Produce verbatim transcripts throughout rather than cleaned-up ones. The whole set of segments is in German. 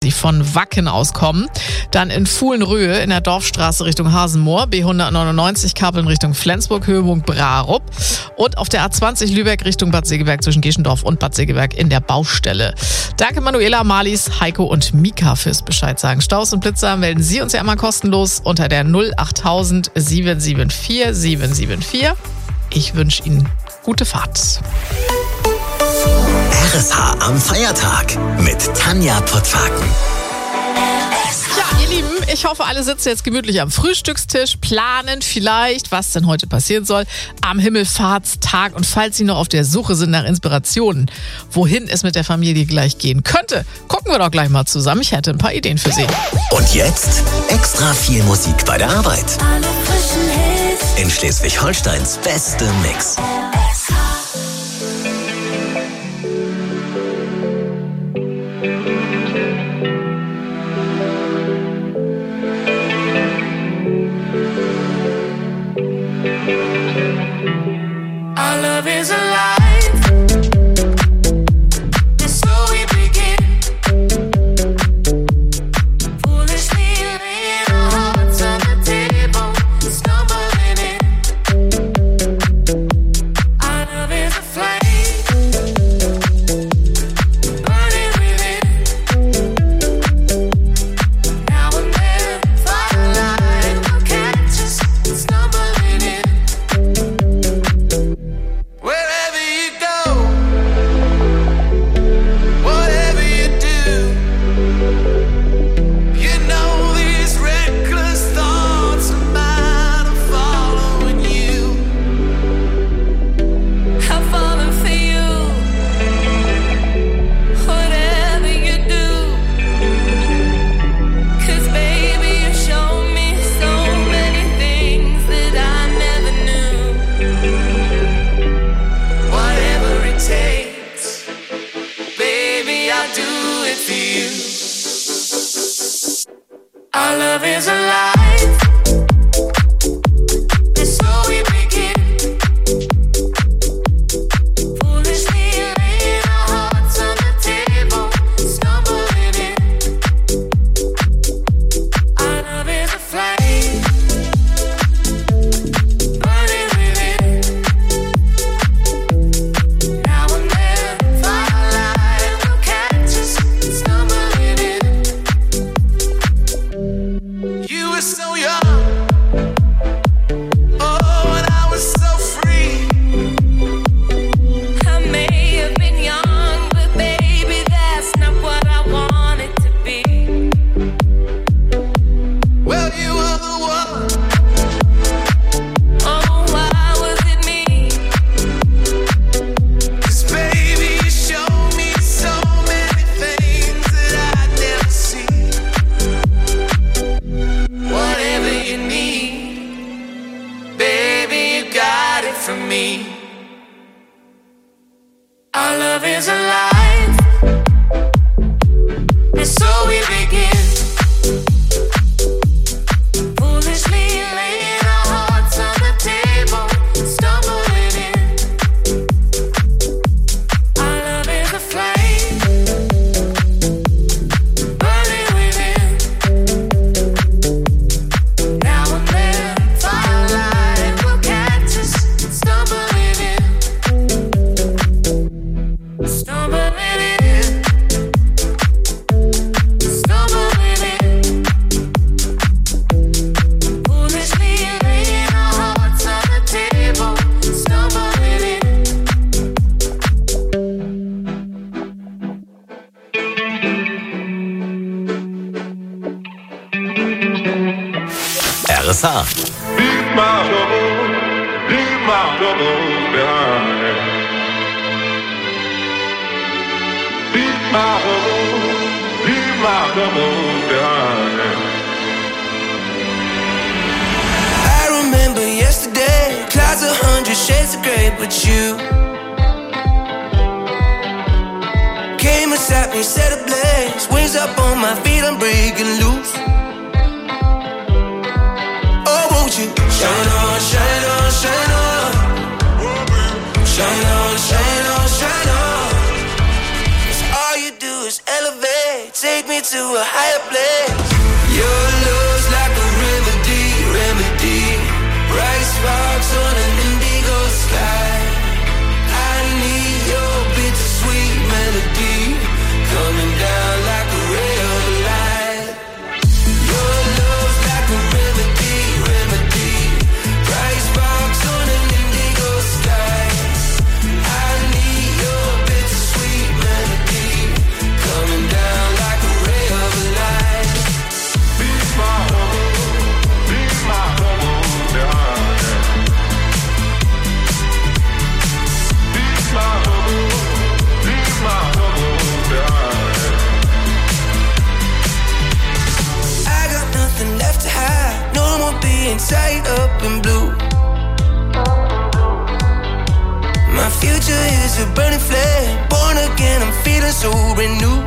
Sie von Wacken auskommen. Dann in Fuhlenröhe in der Dorfstraße Richtung Hasenmoor, B hundertneunundneunzig Kapeln Richtung Flensburg, Höhepunkt Brarup. Und auf der A zwanzig Lübeck Richtung Bad Segeberg zwischen Geschendorf und Bad Segeberg in der Baustelle. Danke Manuela, Marlies, Heiko und Mika fürs Bescheid sagen. Staus und Blitzer melden Sie uns ja immer kostenlos unter der null achttausend sieben sieben vier sieben sieben vier. Ich wünsche Ihnen gute Fahrt. R S H am Feiertag mit Tanja Pottwagen. Ja, ihr Lieben, ich hoffe, alle sitzen jetzt gemütlich am Frühstückstisch, planen vielleicht, was denn heute passieren soll am Himmelfahrtstag. Und falls Sie noch auf der Suche sind nach Inspirationen, wohin es mit der Familie gleich gehen könnte, gucken wir doch gleich mal zusammen. Ich hätte ein paar Ideen für Sie. Und jetzt extra viel Musik bei der Arbeit. Alle frischen Hits. In Schleswig-Holsteins beste Mix. Our love is alive. And so we begin. Foolishly laying our hearts on the table, stumbling in. Our love is a flame, burning within. Now and then, firelight will catch us stumbling in. Wherever you go, whatever you do, you know these reckless thoughts of mine are following you. I'm falling for you. Whatever you do, 'cause baby you show me so many things that I never knew. Whatever it takes, baby, I'll do it for you. Our love is alive, and so we begin. Foolishly laying our hearts on the table, stumbling in. Our love is a flame, burning within. Now and then, firelight will catch us stumbling in. You were so young, oh, and I was so free. I may have been young, but baby, that's not what I wanted to be. Well, you were the one. Oh, why was it me? 'Cause baby, you showed me so many things that I'd never see. Whatever you need, baby, you got it from me. Our love is alive, and so we begin. Foolishly laying our hearts on the table, stumbling in. Our love is a flame, burning within. Now and then, firelight will catch us stumbling in. Stumbling in. Stumbling in. Foolishly laying our hearts on the table, stumbling in. R S H. Leave my troubles, leave my troubles behind. Leave my troubles, leave my troubles behind. I remember yesterday, clouds a hundred shades of grey, but you came beside me, set ablaze, wings up on my feet, I'm breaking loose. Oh, won't you shine on, shine on, shine on, shine on, shine on, shine on. 'Cause all you do is elevate, take me to a higher place. Your love's like a remedy, remedy. Bright sparks on an indigo sky. I need your bittersweet melody coming down like a ray of light. Your love's like a remedy, remedy. Bright sparks on an indigo sky. I need your bittersweet melody coming down like a ray of light. Be my home, be my home, yeah. Be my home, be my home, yeah. I got nothing left to hide. No more being tied up in blue. My future is a burning flame. Born again, I'm feeling so renewed.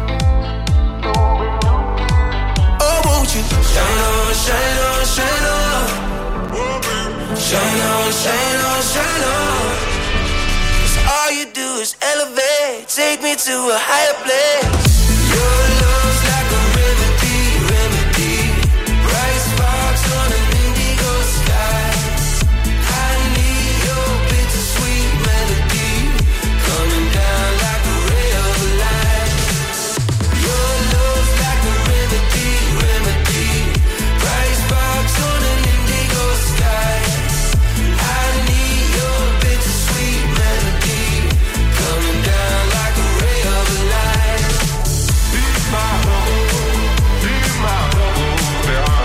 Oh, won't you shine on, shine on, shine on. Shine on, shine on, shine on. 'Cause all you do is elevate. Take me to a higher place. Your love's like a remedy, remedy. Bright sparks on an indigo sky. I need your bittersweet melody coming down like a ray of light. Your love's like a remedy, remedy. Bright sparks on an indigo sky. I need your bittersweet melody coming down like a ray of light. Be my home, be my home, yeah.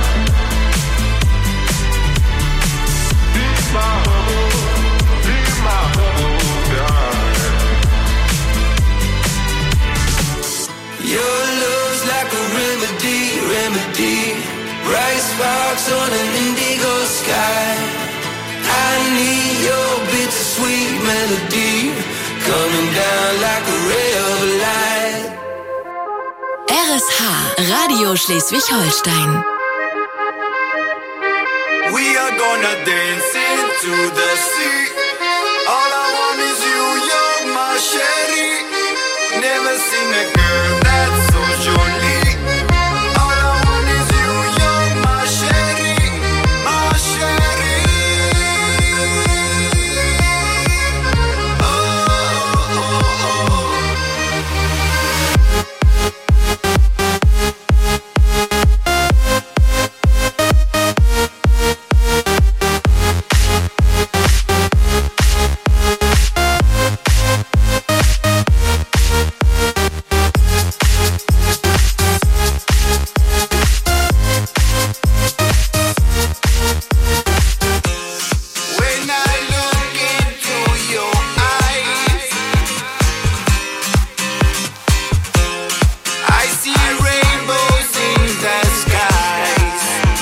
Be my home, be my home, yeah. Your love's like a remedy, remedy. Bright sparks on an indigo sky. I need your bittersweet melody coming down like a ray of light. R S H, Radio Schleswig-Holstein. We are gonna dance into the sea. All I want is you, you're my sherry. Never seen a girl that's so jolie. All I want is you, you're my sherry, my sherry. Oh, oh, oh, oh. When I look into your eyes, I see rainbows in the skies.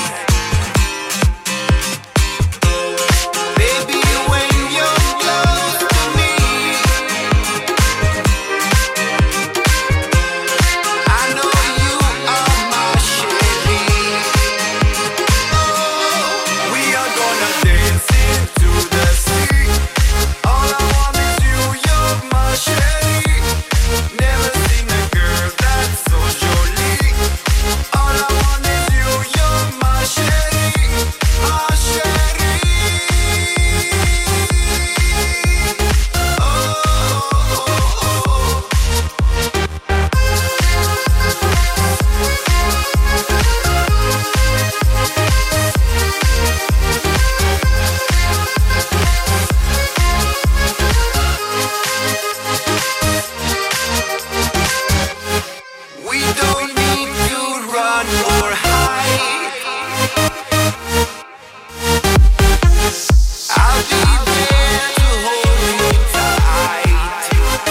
Baby, when you're close to me, I know you are my sherry. We are gonna dance into the sea. All I want is you, you're my sherry. Never seen a girl that's so jolie. All I want is you, you're my sherry, my sherry. Oh, oh, oh, oh. We don't need to run or hide. I'll be there to hold you tight.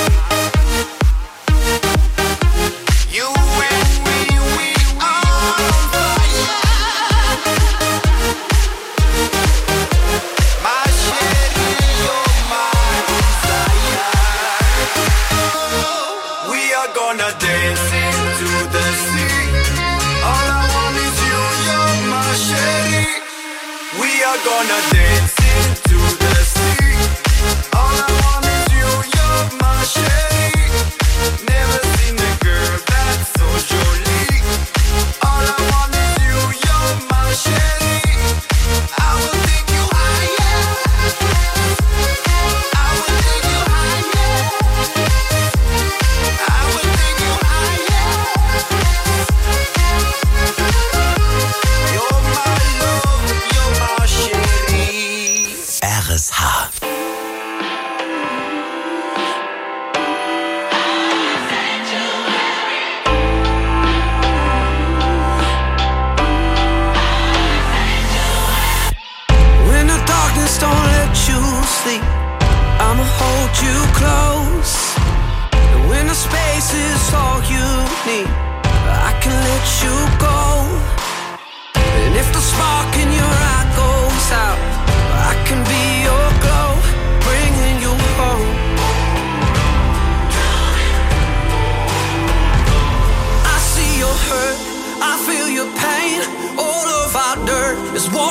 You and me, we are on fire. My sherry, you're my desire. We are gonna dance into the sea. All I want is you, you're my sherry. We are gonna dance into the sea. All I want is you, you're my sherry. Never seen a girl that's so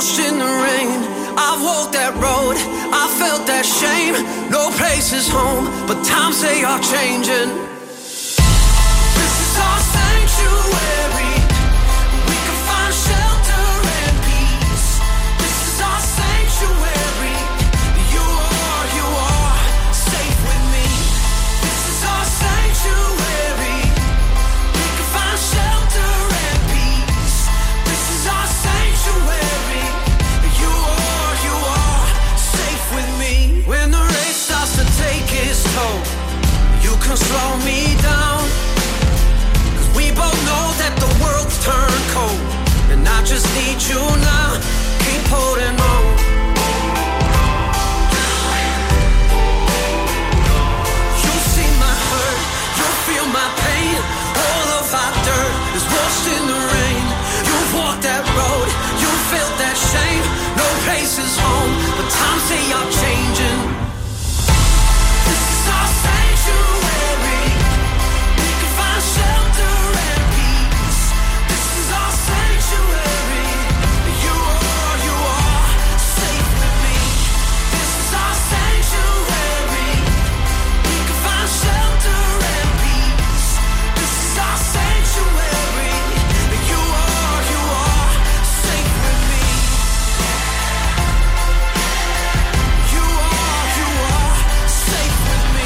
washed in the rain. I've walked that road, I felt that shame. No place is home, but times they are changing. This is our sanctuary. We can find shelter and peace. This is our sanctuary. You are, you are safe with me. This is our sanctuary. We can find shelter and peace. This is our sanctuary. You are, you are safe with me. When the rain starts to take its toll, you can slow me down. Cause we both know that the world's turned cold, and I just need you now. Keep holding on. You see my hurt, you feel my pain. All of our dirt is washed in the rain. You've walked that road, you felt that shame. No place is home, but times they are changing. This is our sanctuary. We can find shelter and peace. This is our sanctuary. You are, you are safe with me. This is our sanctuary. We can find shelter and peace. This is our sanctuary. You are, you are safe with me. You are, you are safe with me.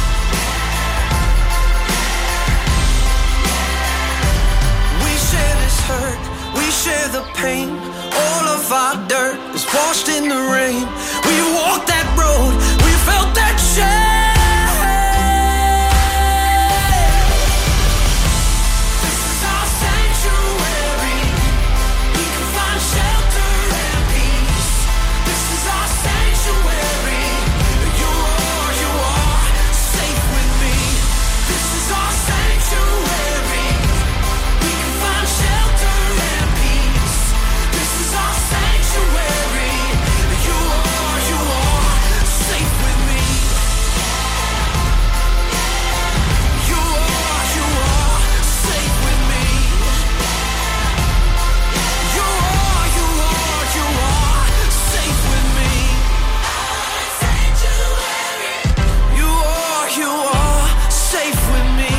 We share this hurt, we share the pain. All of our dirt is washed in the rain. We walked that road, we felt that shame. This is our sanctuary. We can find shelter and peace. This is our sanctuary. You are, you are safe with me. This is our sanctuary. We can find shelter and peace. This is our sanctuary. You are, you are safe with me. You are, you are safe with me. You are, you are, you are safe with me. Sanctuary. You are, you are safe with me.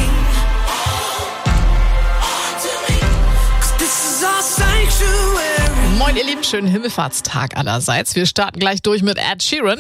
Cause this is our sanctuary. Moin ihr Lieben, schönen Himmelfahrtstag allerseits. Wir starten gleich durch mit Ed Sheeran.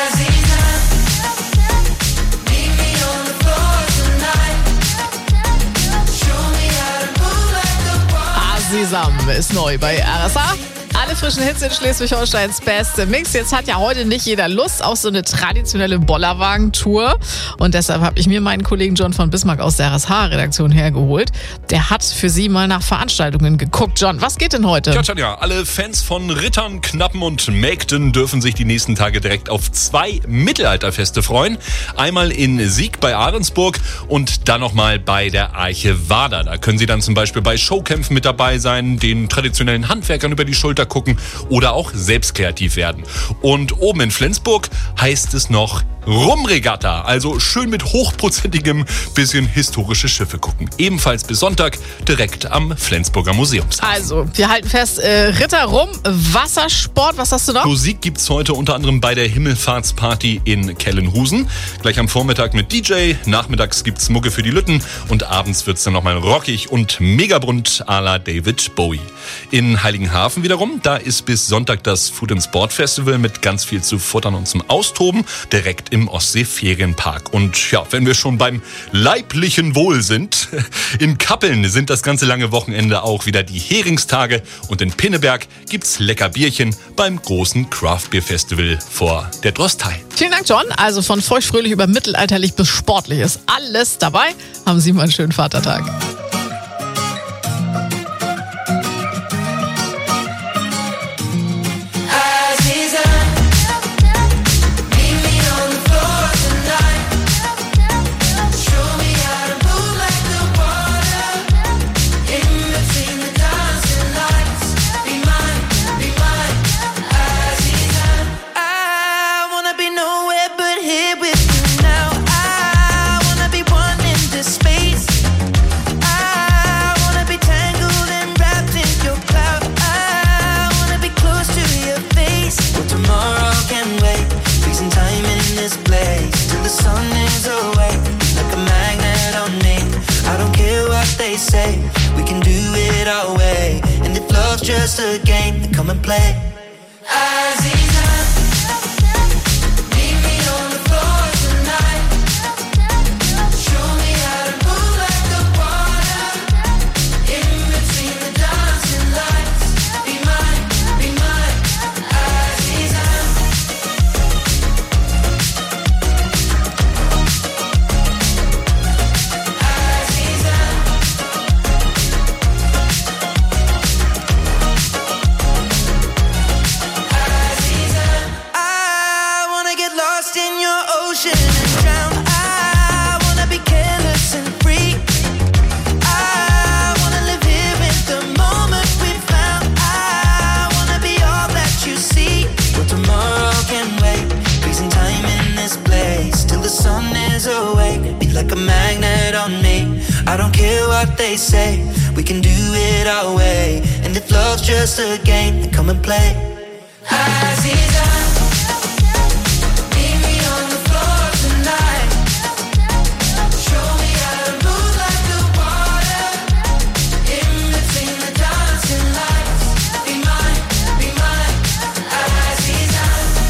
Asisam ist neu bei R S A. Alle frischen Hits in Schleswig-Holsteins beste Mix. Jetzt hat ja heute nicht jeder Lust auf so eine traditionelle Bollerwagen-Tour. Und deshalb habe ich mir meinen Kollegen John von Bismarck aus der R S H-Redaktion hergeholt. Der hat für Sie mal nach Veranstaltungen geguckt. John, was geht denn heute? Ja, Tanja, alle Fans von Rittern, Knappen und Mägden dürfen sich die nächsten Tage direkt auf zwei Mittelalterfeste freuen. Einmal in Sieg bei Ahrensburg und dann nochmal bei der Arche Wader. Da können Sie dann zum Beispiel bei Showkämpfen mit dabei sein, den traditionellen Handwerkern über die Schulter gucken oder auch selbst kreativ werden. Und oben in Flensburg heißt es noch Rumregatta, also schön mit hochprozentigem bisschen historische Schiffe gucken. Ebenfalls bis Sonntag direkt am Flensburger Museumshafen. Also, wir halten fest, äh, Ritter rum, Wassersport, was hast du noch? Musik gibt's heute unter anderem bei der Himmelfahrtsparty in Kellenhusen. Gleich am Vormittag mit D J, nachmittags gibt's Mucke für die Lütten und abends wird's dann nochmal rockig und megabunt à la David Bowie. In Heiligenhafen wiederum, da ist bis Sonntag das Food and Sport Festival mit ganz viel zu futtern und zum Austoben, direkt im Ostsee-Ferienpark. Und ja, wenn wir schon beim leiblichen Wohl sind, in Kappeln sind das ganze lange Wochenende auch wieder die Heringstage und in Pinneberg gibt's lecker Bierchen beim großen Craft Beer Festival vor der Drostei. Vielen Dank, John. Also von feuchtfröhlich über mittelalterlich bis sportlich ist alles dabei. Haben Sie mal einen schönen Vatertag. Here with you now, I wanna be one in this space. I We can do it our way. And if love's just a game, then come and play. Aziza, meet me on the floor tonight. Show me how to move like the water. In between the dancing lights. Be mine, be mine, Aziza. I wanna get lost in your ocean and drown. I wanna be careless and free. I wanna live here in the moment we found. I wanna be all that you see. But tomorrow can wait. Freezing time in this place till the sun is awake. Be like a magnet on me. I don't care what they say. We can do it our way. And if love's just a game, then come and play. Aziza, meet me on the floor tonight. Show me how to move like the water. In between the dancing lights. Be mine, be mine, Aziza.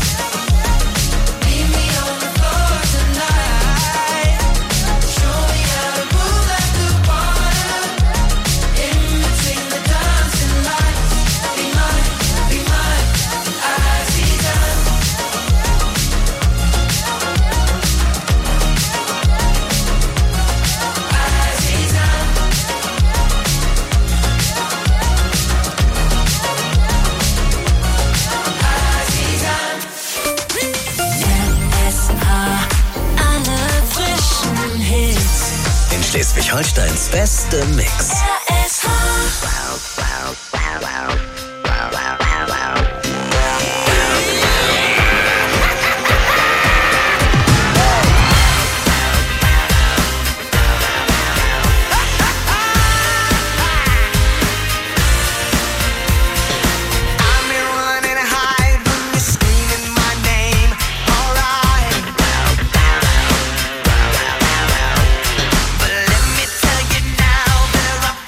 Meet me on the floor tonight. Show me how to move like the water. In between the dancing lights. Be mine, be mine, Aziza. Alle frischen Hits. In Schleswig-Holsteins beste Mix. R S H. I may run and hide when you're screaming my name. Alright, but let me tell you now, there are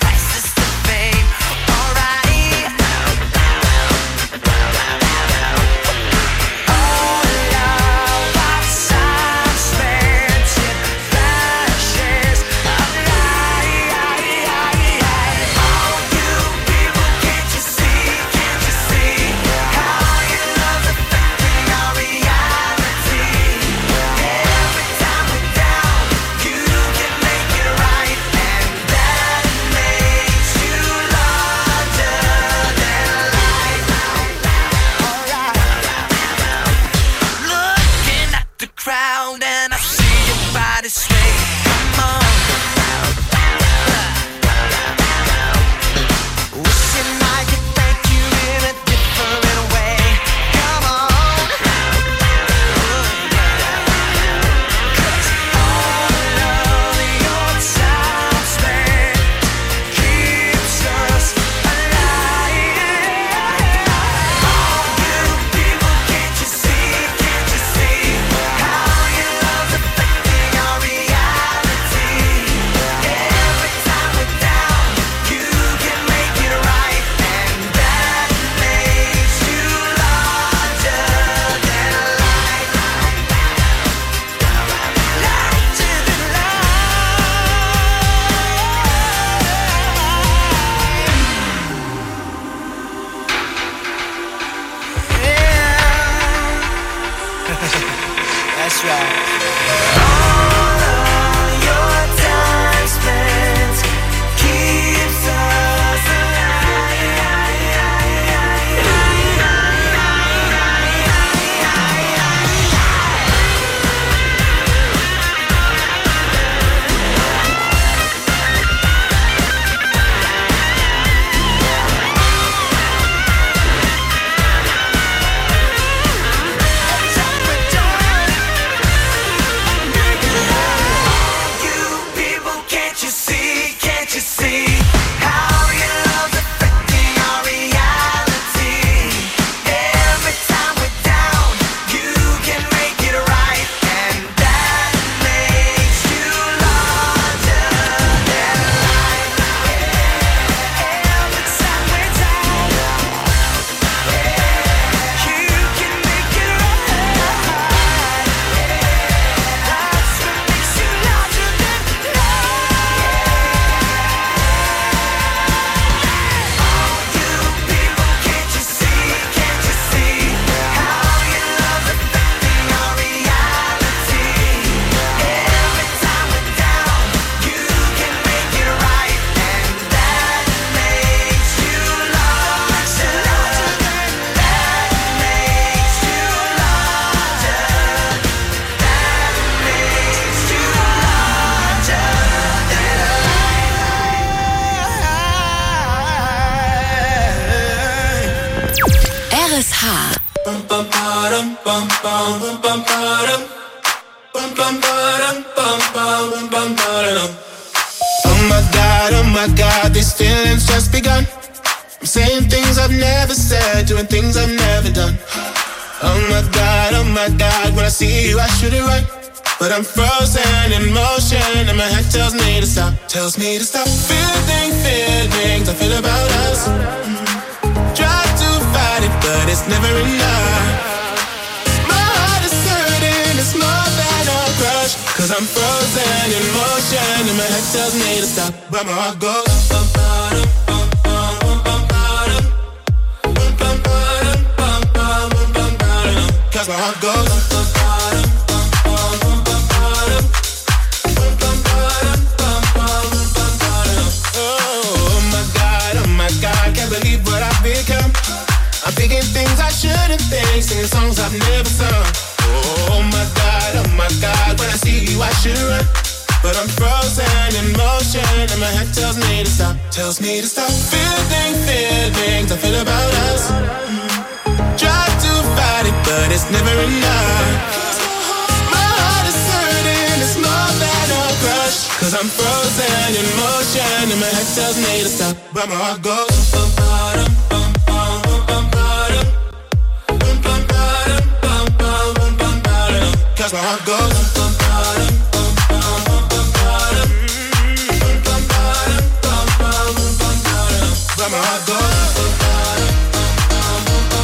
H. Bum, bum, ba-dum, bum, bum, bum, bum, ba-dum. Bum, bum, ba-dum, bum, bum, bum, bum, ba-dum. Oh my God, oh my God, these feelings just begun. I'm saying things I've never said, doing things I've never done. Oh my God, oh my God, when I see you I should it right, but I'm frozen in motion and my head tells me to stop, tells me to stop. Feeling feelings I feel about us. Mm. Try to fight it, but it's never enough. My heart is hurting, it's more than a crush, cause I'm frozen in motion and my head tells me to stop, but my heart goes bum, bum, bum, bum, bum, bum, bum, bum, bum, bum, bum, bum, bum, bum, cause my heart goes bum, bum, bum, bum, bum, bum, bum, bum, bum, bum, bum. Oh my God, oh my God, can't believe what I've become. I'm thinking things I shouldn't think, singing songs I've never sung. Oh my God, oh my God, when I see you I should run, but I'm frozen in motion and my head tells me to stop, tells me to stop. Feeling feelings I feel about us. Mm. Try to fight it, but it's never enough. My heart is hurting, it's more than a crush, cause I'm frozen in motion and my head tells me to stop, but my heart goes bum, bum, bum, bum, bum, bum, bum, bum, bum, bum, bum, bum, cause my heart goes bum, bum, bum, bum, bum, bum, bum, bum, bum, bum, bum, but my heart goes bum, bum, bum, bum, bum,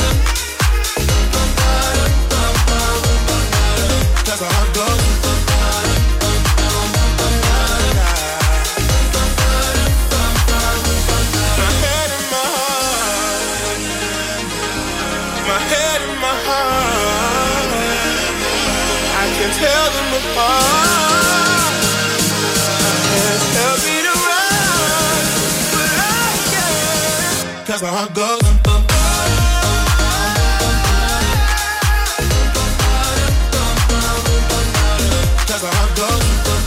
cause my heart goes bum, bum, bum, bum, bum, my head and my heart, my head and my heart, I can tell them apart. I can't help it to run, but I can, cause my heart goes bum, bum, cause my heart goes bum,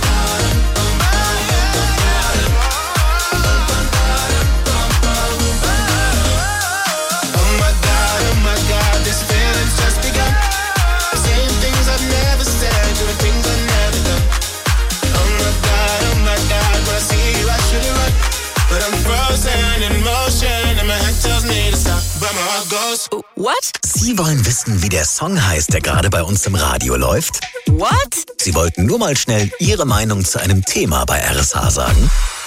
oh my God, oh my God, this feeling's just begun. Saying things I've never said, doing things I've never done. Oh my God, oh my God, when I see you I should run, but I'm frozen in motion and my head tells me to stop, but my heart goes. What? Sie wollen wissen, wie der Song heißt, der gerade bei uns im Radio läuft? What? Sie wollten nur mal schnell Ihre Meinung zu einem Thema bei R S H sagen?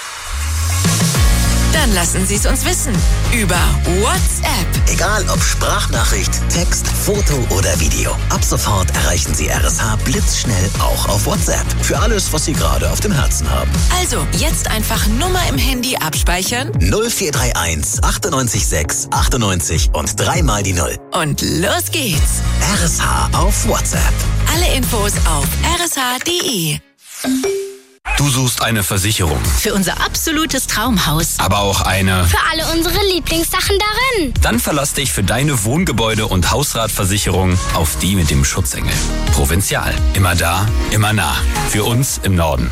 Dann lassen Sie es uns wissen. Über WhatsApp. Egal ob Sprachnachricht, Text, Foto oder Video. Ab sofort erreichen Sie R S H blitzschnell auch auf WhatsApp. Für alles, was Sie gerade auf dem Herzen haben. Also, jetzt einfach Nummer im Handy abspeichern null vier drei eins achtundneunzig sechs achtundneunzig und dreimal die Null. und los geht's. R S H auf WhatsApp. Alle Infos auf r s h punkt d e. Du suchst eine Versicherung, Für unser absolutes Traumhaus. aber auch eine... Für alle unsere Lieblingssachen darin. Dann verlass dich für deine Wohngebäude- und Hausratversicherung auf die mit dem Schutzengel. Provinzial. Immer da, immer nah. Für uns im Norden.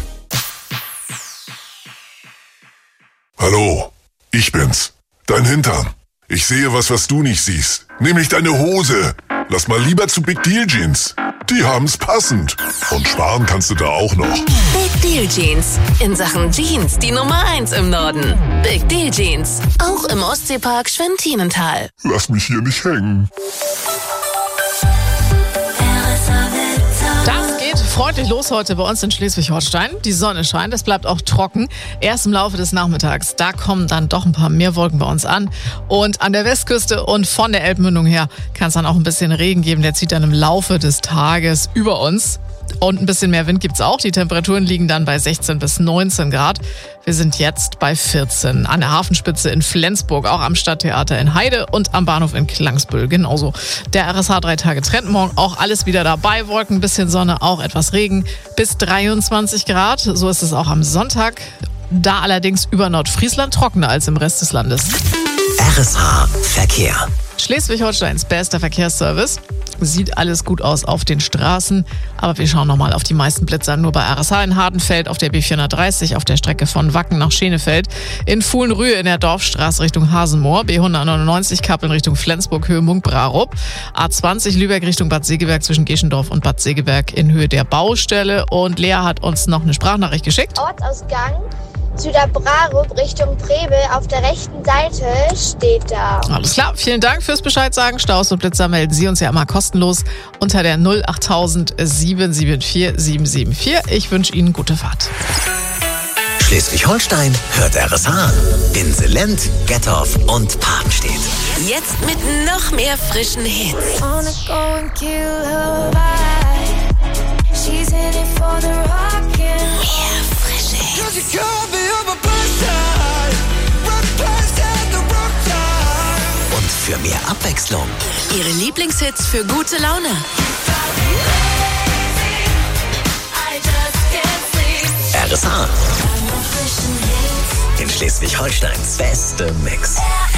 Hallo, ich bin's. Dein Hintern. Ich sehe was, was du nicht siehst. Nämlich deine Hose. Lass mal lieber zu Big Deal Jeans. Die haben's passend. Und sparen kannst du da auch noch. Big Deal Jeans. In Sachen Jeans die Nummer eins im Norden. Big Deal Jeans. Auch im Ostseepark Schwentinental. Lass mich hier nicht hängen. Das geht freundlich los heute bei uns in Schleswig-Holstein. Die Sonne scheint, es bleibt auch trocken. Erst im Laufe des Nachmittags, da kommen dann doch ein paar mehr Wolken bei uns an. Und an der Westküste und von der Elbmündung her kann es dann auch ein bisschen Regen geben. Der zieht dann im Laufe des Tages über uns. Und ein bisschen mehr Wind gibt's auch. Die Temperaturen liegen dann bei sechzehn bis neunzehn Grad. Wir sind jetzt bei vierzehn. An der Hafenspitze in Flensburg, auch am Stadttheater in Heide und am Bahnhof in Klangsbüll genauso. Der R S H drei Tage Trend morgen auch alles wieder dabei. Wolken, bisschen Sonne, auch etwas Regen bis dreiundzwanzig Grad. So ist es auch am Sonntag. Da allerdings über Nordfriesland trockener als im Rest des Landes. R S H Verkehr. Schleswig-Holsteins bester Verkehrsservice. Sieht alles gut aus auf den Straßen, aber wir schauen nochmal auf die meisten Blitzer. Nur bei R S H in Hardenfeld, auf der B vierhundertdreißig, auf der Strecke von Wacken nach Schenefeld, in Fuhlenrühe in der Dorfstraße Richtung Hasenmoor, B hundertneunundneunzig Kappeln Richtung Flensburg, Höhepunkt Brarup, A zwanzig Lübeck Richtung Bad Segeberg zwischen Geschendorf und Bad Segeberg in Höhe der Baustelle. Und Lea hat uns noch eine Sprachnachricht geschickt. Ortsausgang zu der Brarup Richtung Prebel auf der rechten Seite steht da. Alles klar, vielen Dank fürs Bescheid sagen. Staus und Blitzer melden Sie uns ja immer kostenlos unter der null achttausend sieben sieben vier sieben sieben vier. Ich wünsche Ihnen gute Fahrt. Schleswig-Holstein hört R S H. In Selent, Gettorf und Papenstedt. Jetzt mit noch mehr frischen Hits. Wanna go and kill her vibe. She's in it for the rockin'. Mehr frische Hits. Und für mehr Abwechslung. Ihre Lieblingshits für gute Laune. R S H. In Schleswig-Holsteins beste Mix.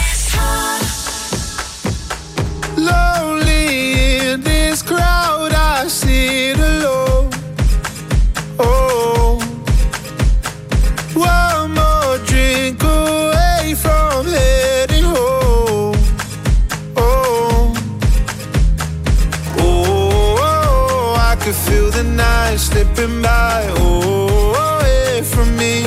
Lonely in this crowd, I sit alone. Oh, one more drink away from heading home. Oh, oh, oh, I could feel the night slipping by. Oh, away from me.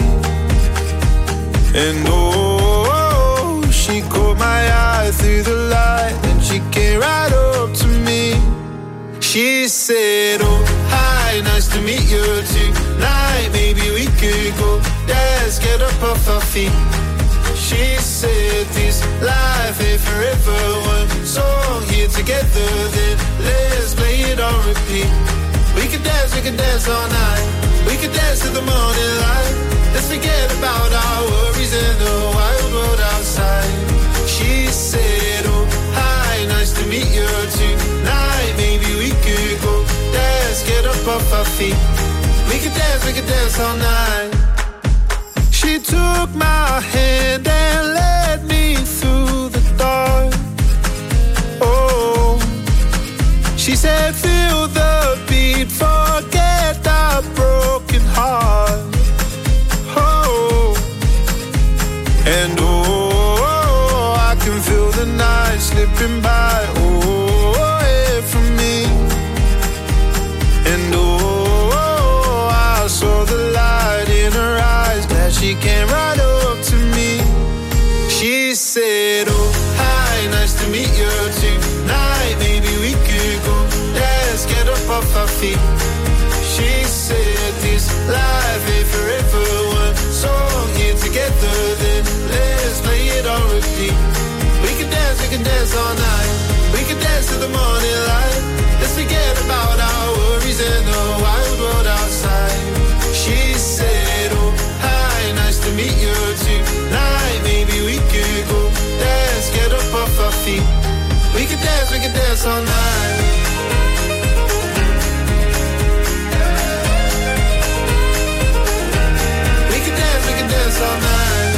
And oh, she caught my eye through the light, and she came right up to me. She said, oh, hi, nice to meet you tonight. Maybe we could go dance, get up off our feet. She said, this life ain't forever. One song here together, then let's play it on repeat. We could dance, we could dance all night. We could dance to the morning light. Let's forget about our worries in the wild world outside. She said, oh, hi, nice to meet you tonight. Maybe we could go dance, get up off our feet. We could dance, we could dance all night. She took my hand and led me through the dark. Oh, she said, feel the beat, forget our broken heart. And oh, I can feel the night slipping by, oh, away from me. And oh, I saw the light in her eyes, glad she came right up to me. She said, oh, hi, nice to meet you tonight. Maybe we could go dance, get up off our feet. She said, this life ain't forever. One song here together, then let's play it on repeat. We can dance, we can dance all night. We can dance to the morning light. Let's forget about our worries in the wild world outside. She said, oh, hi, nice to meet you tonight. Maybe we could go dance, get up off our feet. We can dance, we can dance all night. Dance all night.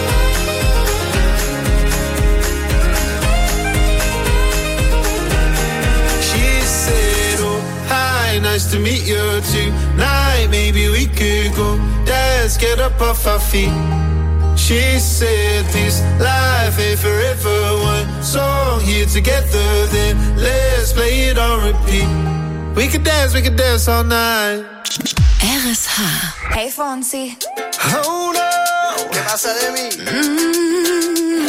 She said, oh, hi, nice to meet you tonight. Maybe we could go dance, get up off our feet. She said, this life ain't forever. One song here together, then let's play it on repeat. We could dance, we could dance all night. R S H. Hey, Fonsi. Oh no, ¿qué pasa de mí? Mm.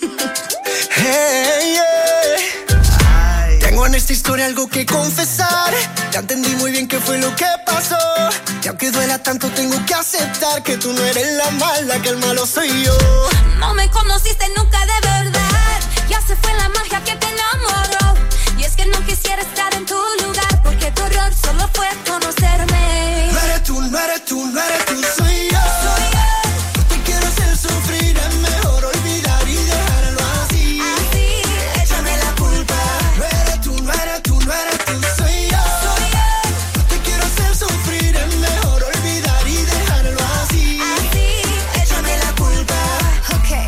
Hey, yeah. Tengo en esta historia algo que confesar. Ya entendí muy bien qué fue lo que pasó. Y aunque duela tanto, tengo que aceptar que tú no eres la mala, que el malo soy yo. No me conociste nunca de verdad. Ya se fue la magia que te enamoró. Y es que no quisiera estar en tu lugar, porque tu error solo fue conocerme. No eres tú, no eres tú, no eres tú, soy yo. Soy yo. No te quiero hacer sufrir, es mejor olvidar y dejarlo así. Así, échame la culpa. No eres tú, no eres tú, no eres tú, soy yo. Soy yo. No te quiero hacer sufrir, es mejor olvidar y dejarlo así. Así, échame la culpa. Ok.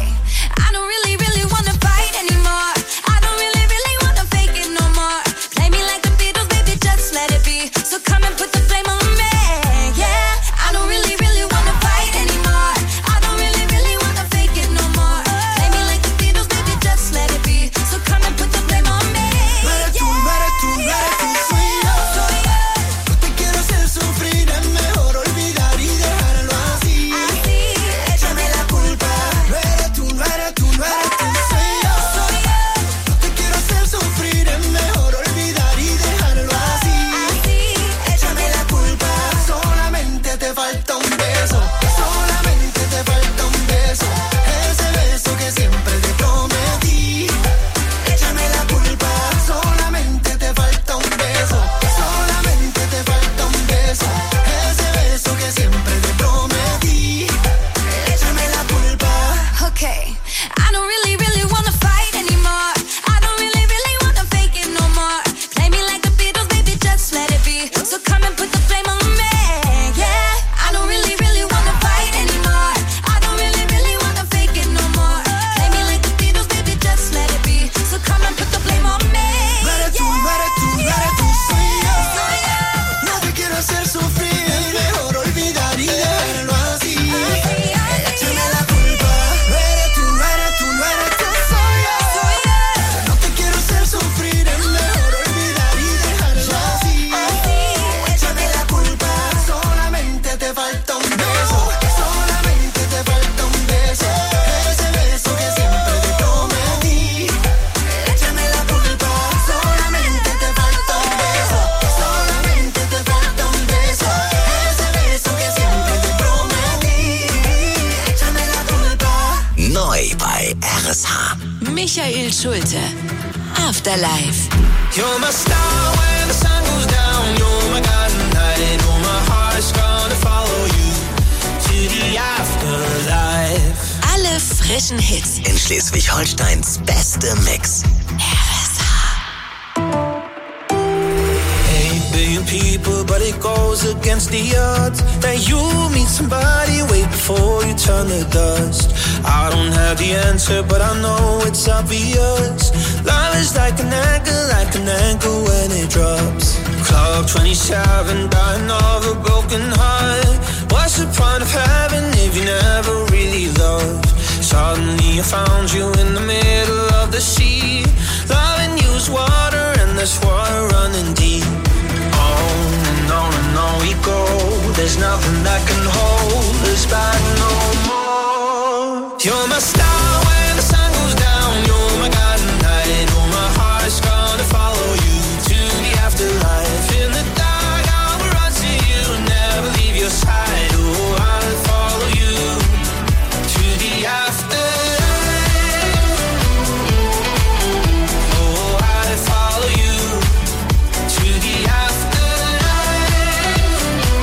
I don't really, really wanna fight anymore. I don't really, really wanna fake it no more. Play me like the Beatles, baby, just let it be. So come and put the flame on me, yeah. I don't really, really wanna fight anymore. I don't really, really wanna fake it no more. Play me like the Beatles, baby, just let it be. So come and put the flame on me. No eres tú, no eres tú, no eres tú, soy yo. No te quiero hacer sufrir, mejor olvidar y dejarlo así. Échame la culpa. No eres tú, no eres tú, no eres tú, soy yo. No te quiero hacer sufrir, es mejor olvidar y dejarlo así. Échame la culpa. Solamente te falta un beso. Solamente te falta un beso. Ese beso que siempre te prometí. Échame la culpa. Solamente te falta un beso. Solamente te falta un beso. Ese beso que siempre te prometí. Échame la culpa. Neu bei R S H. Michael Schulte. Afterlife. You're my star when the sun goes down. You're my guiding light. Oh, my heart's gonna follow you to the afterlife. Alle frischen Hits. In Schleswig-Holsteins beste Mix. Eight billion people, but it goes against the odds that you meet somebody way before you turn to dust. I don't have the answer, but I know it's obvious. Love is like an anchor, like an anchor when it drops. Club twenty-seven, dying of a broken heart. What's the point of having if you never really loved? Suddenly I found you in the middle of the sea. Loving you is water and there's water running deep. On and on and on we go. There's nothing that can hold us back no more. You're my star when the sun goes down. You're my guiding light. Oh, my heart's gonna follow you to the afterlife. In the dark I will run to you and never leave your side. Oh, I'll follow you to the afterlife. Oh, I'll follow you to the afterlife.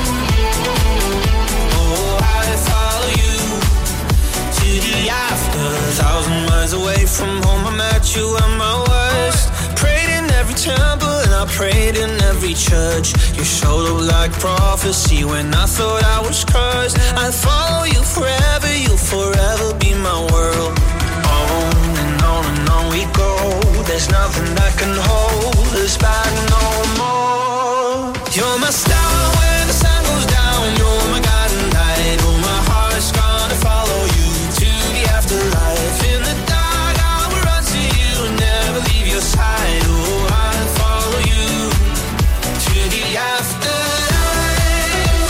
Oh, I'll follow you to the after. Thousand miles away from home, I met you at my worst. Prayed in every temple and I prayed in every church. You showed up like prophecy when I thought I was cursed. I'll follow you forever, you'll forever be my world. On and on and on we go. There's nothing that can hold us back no more. You're my star when the sun goes down. You're my guiding light. Oh, my heart's gonna follow you to the afterlife. In the dark I will run to you and never leave your side. Oh, I'll follow you to the afterlife.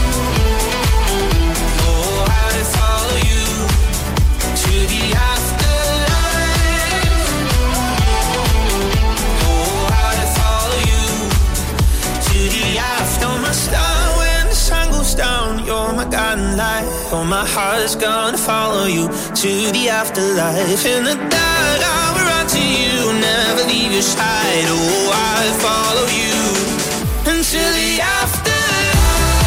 Oh, I'll follow you to the afterlife. Oh, I'll follow you to the after. My star when the sun goes down. You're my guiding light. Oh, my heart's gonna follow you to the afterlife. In the dark I will run to you, never leave your side. Oh, I'll follow you until the afterlife.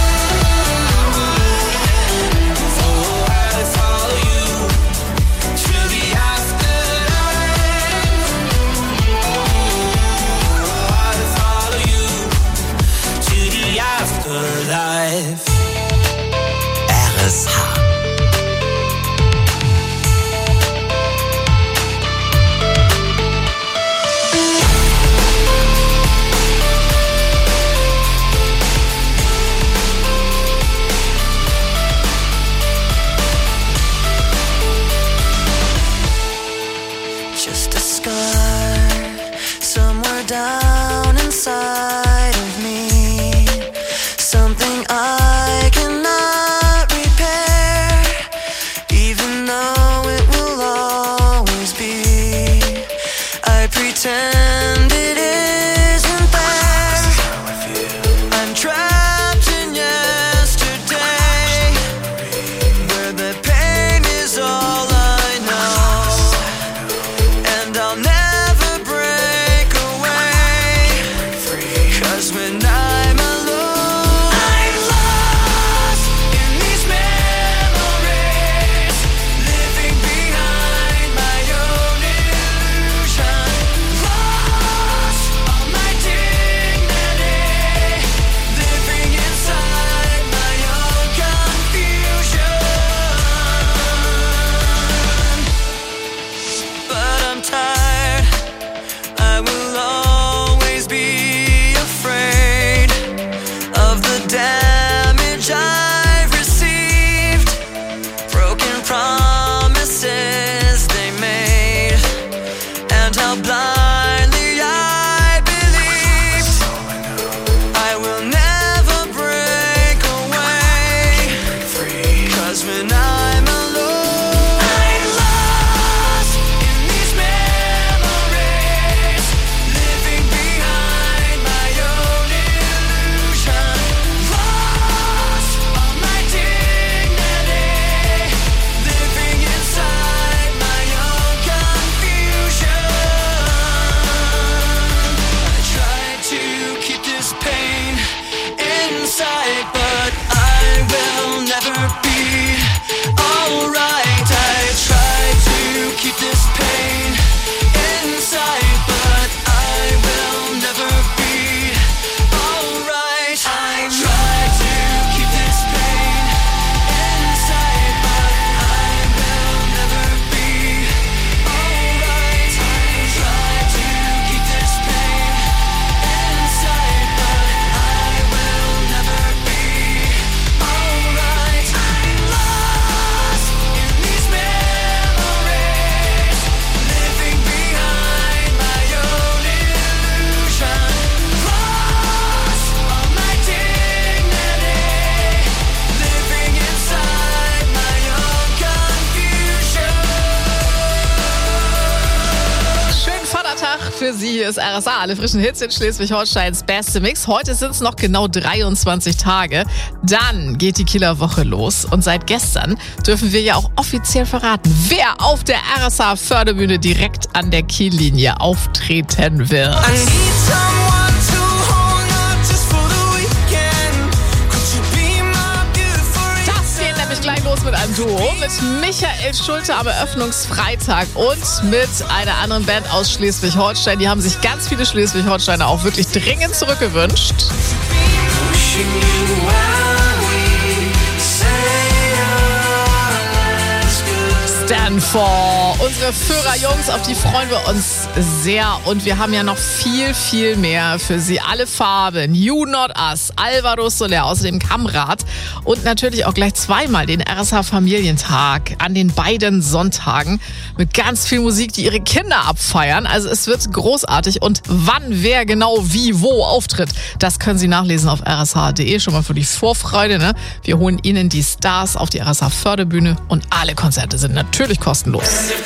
Oh, I'll follow you to the afterlife. Oh, I'll follow you to the afterlife. R S H. für Sie. Hier ist R S A, alle frischen Hits in Schleswig-Holsteins beste Mix. Heute sind es noch genau dreiundzwanzig Tage. Dann geht die Kieler Woche los. Und seit gestern dürfen wir ja auch offiziell verraten, wer auf der R S A-Förderbühne direkt an der Kiellinie auftreten wird. Gleich los mit einem Duo mit Michael Schulte am Eröffnungsfreitag und mit einer anderen Band aus Schleswig-Holstein. Die haben sich ganz viele Schleswig-Holsteiner auch wirklich dringend zurückgewünscht. Stanford. Unsere Führerjungs, auf die freuen wir uns sehr. Und wir haben ja noch viel, viel mehr für Sie. Alle Farben, You Not Us, Alvaro Soler, außerdem Kamrat und natürlich auch gleich zweimal den R S H-Familientag an den beiden Sonntagen mit ganz viel Musik, die ihre Kinder abfeiern. Also es wird großartig. Und wann, wer genau, wie, wo auftritt, das können Sie nachlesen auf r s h punkt d e. Schon mal für die Vorfreude. Ne? Wir holen Ihnen die Stars auf die R S H-Förderbühne und alle Konzerte sind natürlich Natürlich kostenlos.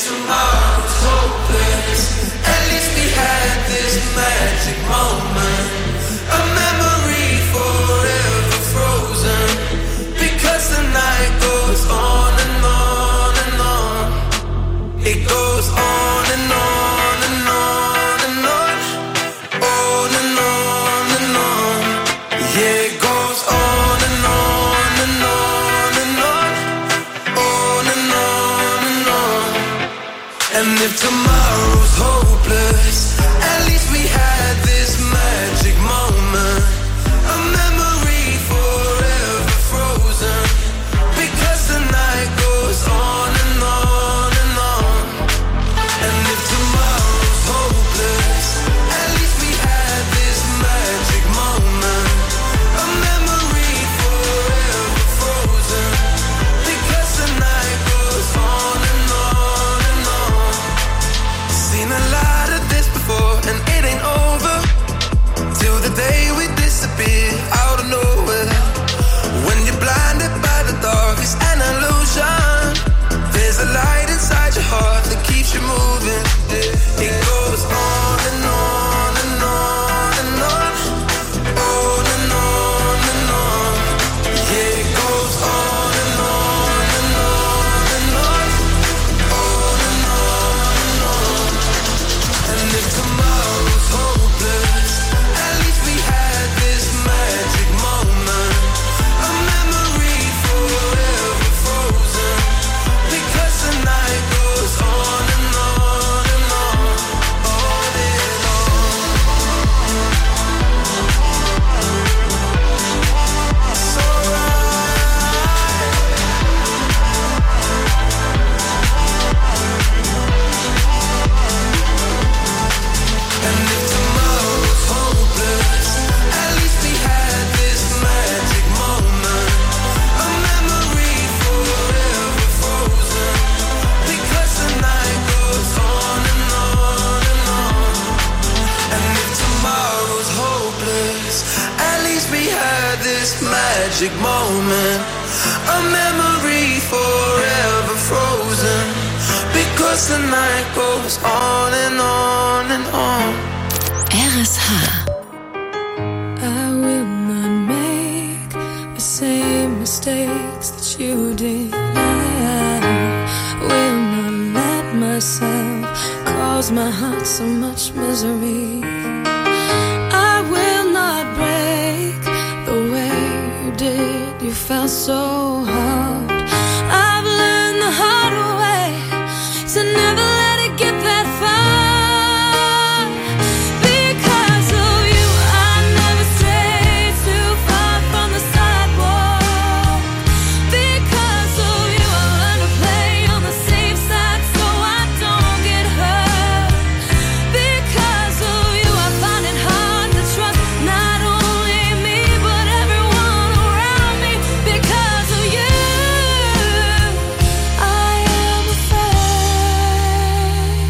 And if tomorrow's hopeless, at least we had this magic moment. A memory forever frozen. Because the night goes on and on and on. And if tomorrow's hopeless, at least we had this magic moment. A memory forever frozen. Because the night goes on and on and on. Seen a lot of this before and it ain't over till the day we disappear out of nowhere. When you're blinded by the dark, it's an illusion. There's a light inside your heart that keeps you moving. It goes on and on and on and on. On and on and on. Yeah, it goes on and on and on and on. On and on and on. And if tomorrow's hopeless, at least we had this magic moment. A memory forever frozen. Because the night goes on and on and on. On and on. It's alright. And if tomorrow's hopeless, at least we had this magic moment. A memory forever frozen. Because the night goes on and on and on. And if tomorrow's hopeless, at least we had this magic moment. A memory forever frozen. Because the night goes on and on and on. R S H. I will not make the same mistakes that you did. I will not let myself cause my heart so much misery. I will not break the way you did. You felt so hard. I've learned the hard way to never let it get that far. Because of you, I never strayed too far from the sidewalk. Because of you, I learned to play on the safe side so I don't get hurt. Because of you, I find it hard to trust not only me but everyone around me. Because of you, I am afraid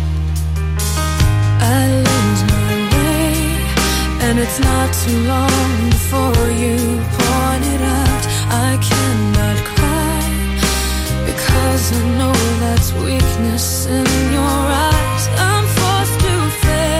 I lose my way, and it's not too long before you point it out. I cannot cry because I know that's weakness in your eyes. I'm forced to face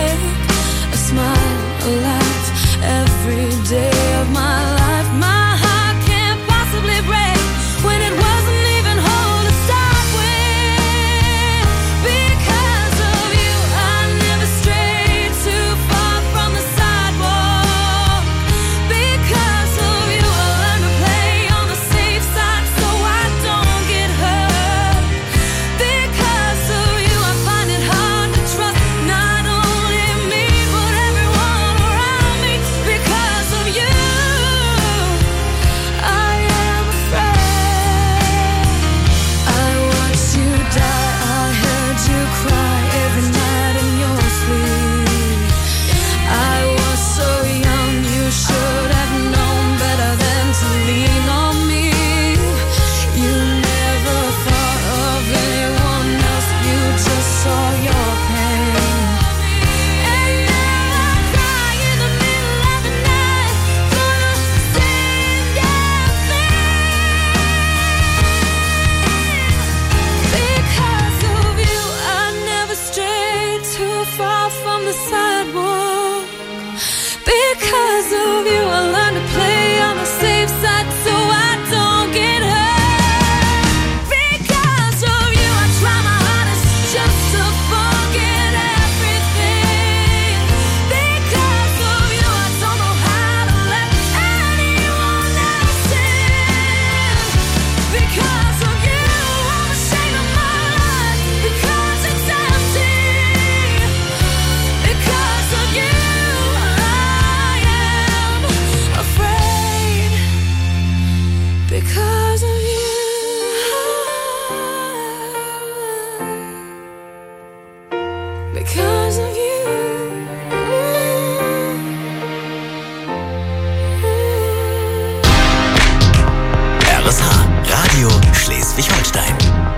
because of you. R S H, Radio Schleswig-Holstein.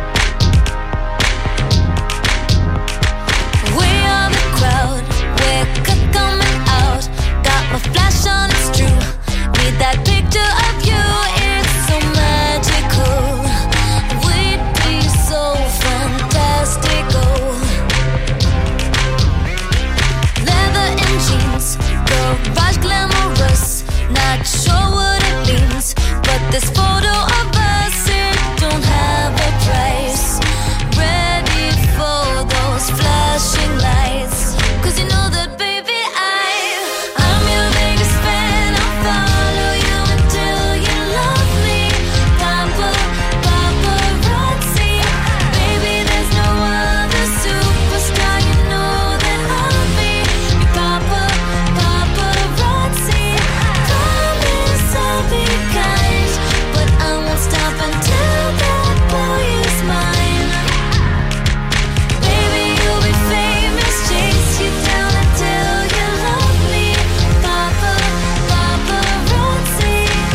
We are the crowd, we're c- coming out. Got my flash on, it's true. Need that picture of you, it's so magical. We'd be so fantastical. Leather and jeans, garage glamorous. Not sure what it means, but this photo of us, it don't have a price. Ready for those flashing lights, 'cause you know that baby I, I'm your biggest fan. I'll follow you until you love me. Papa, paparazzi, baby there's no other superstar. You know that I'll be your papa, paparazzi. Promise I'll be kind, but I won't stop until that boy is mine. Baby, you'll be famous, chase you down until you love me. Papa, paparazzi.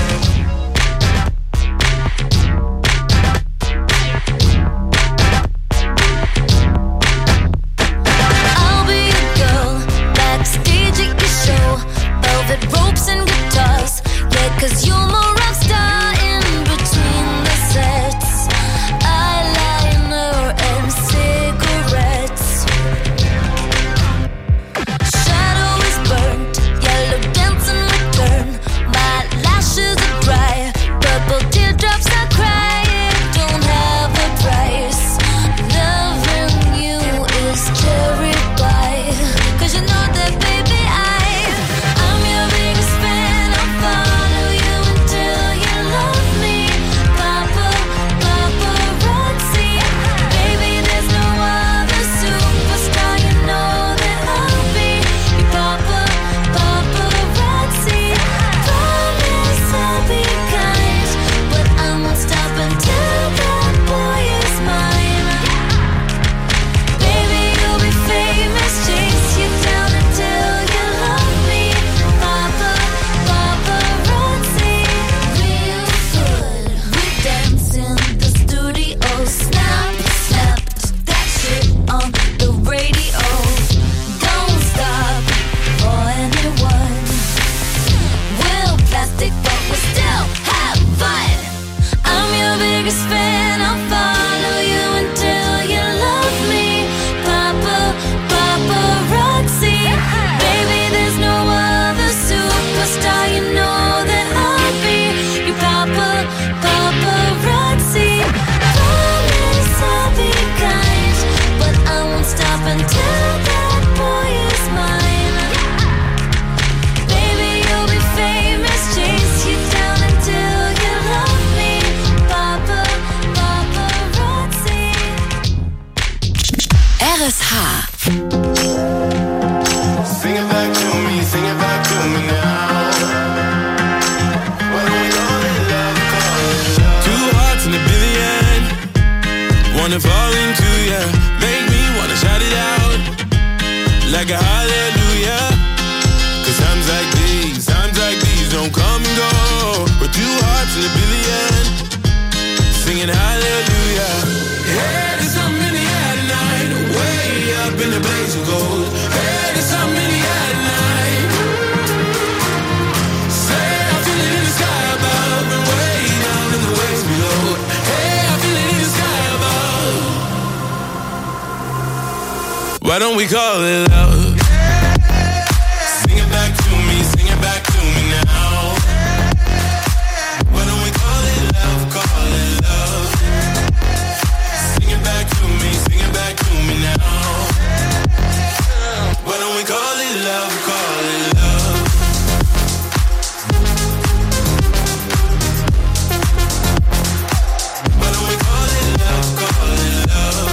I'll be your girl, backstage at your show. Velvet ropes and guitars, yeah, 'cause you're my rock star in between the sets. Eyeliner and cigarettes. Shadow is burnt, yellow dancing return. My lashes are dry, purple teardrops I cry. It don't have a price. Loving you is cherry pie, 'cause you know that baby I, I'm your biggest fan. I'll follow you until you love me. Papa, paparazzi, baby there's no other superstar. You know that I'll be your papa, paparazzi. Promise I'll be kind, but I won't stop until that boy is mine. Baby, you'll be famous, chase you down until you love me. Papa, paparazzi. Real good, we dance in the studio. Snap, snap, that shit on the radio. Don't stop for anyone. We're plastic, but we still have fun. I'm your biggest fan. I'll follow you until you love me. Papa, paparazzi, baby there's no other superstar. You know that I'll be your papa, paparazzi. Promise I'll be kind, but I won't stop until that boy is mine. Baby, you'll be famous, chase you down until you love me. Papa, paparazzi. R S H. Sing it back to me, sing it back to me now. Why don't we call it love, call it love? Two hearts in a billion, wanna fall into ya, make me wanna shout it out like a hallelujah. 'Cause times like these, times like these don't come and go. But two hearts in a billion, singing hallelujah. Hey, there's something in the air tonight, way up in the blaze of gold. Hey, there's something in the air tonight. Say I feel it in the sky above and way down in the waves below. Hey, I feel it in the sky above. Why don't we call it love? Sing it back to me, sing it back to me now. Why don't we call it love, call it love? Sing it back to me, sing it back to me now. Why don't we call it love, call it love? Why don't we call it love, call it love?